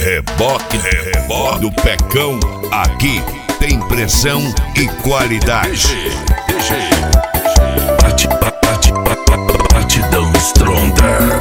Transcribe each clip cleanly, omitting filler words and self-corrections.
Reboque do Pecão. Aqui tem pressão e qualidade. Batidão estronda.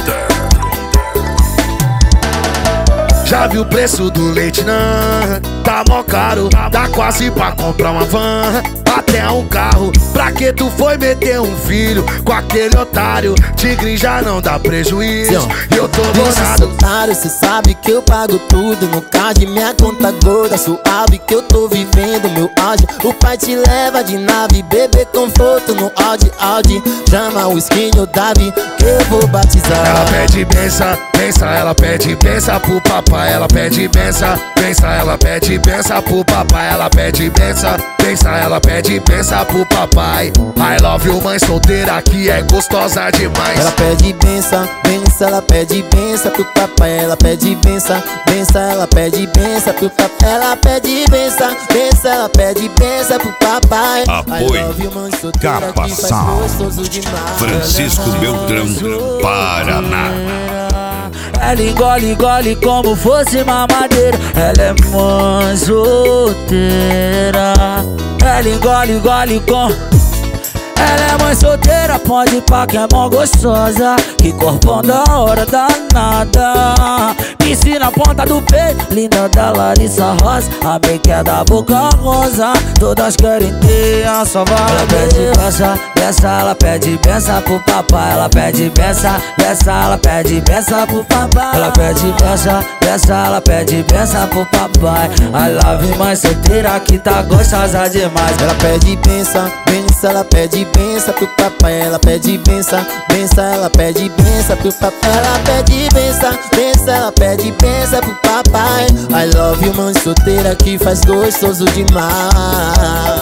Já viu o preço do leite, não? Tá mó caro, dá quase pra comprar uma van, até um carro. Pra que tu foi meter um filho com aquele otário? Tigre já não dá prejuízo, e eu tô gozado. Cê sabe que eu pago tudo no card, minha conta gorda, suave que eu tô vivendo meu auge. O pai te leva de nave, bebê conforto no Audi. Chama o skin o Davi, que eu vou batizar. Ela pede benção, ela pede benção pro papai. Ela pede benção, ela pede benção pro papai. Ela pede benção, ela pede benção pro papai. I love you, mãe solteira, que é gostosa demais. Ela pede benção, ela pede benção pro papai. Ela pede benção, ela pede benção pro papai. Ela pede benção, ela pede benção pro papai. Apoio Capa Sound, Francisco Beltrão, Paraná. Ela engole como fosse mamadeira. Ela é mãe solteira. Ela engole com... Ela é mãe solteira, pode ir pra que é mó gostosa. Que corpão da hora danada. Piscina na ponta do peito, linda da Larissa Rosa. A make é da boca rosa, todas querem ter a sua vaga. Ela pede benção, ela pede benção pro papai. Ela pede benção, ela pede benção pro papai. Ela pede benção, ela pede benção pro papai. I love you, mãe solteira, que tá gostosa demais. Ela pede benção, ela pede benção pro papai. Ela pede benção, ela pede benção pro papai. Ela pede benção, ela pede benção pro papai. I love you, mãe solteira, que faz gostoso demais.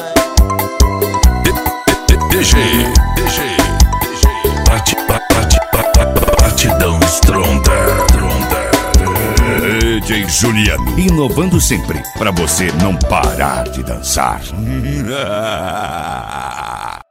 DG Batidão estronda. DJ Juliano, inovando sempre, pra você não parar de dançar.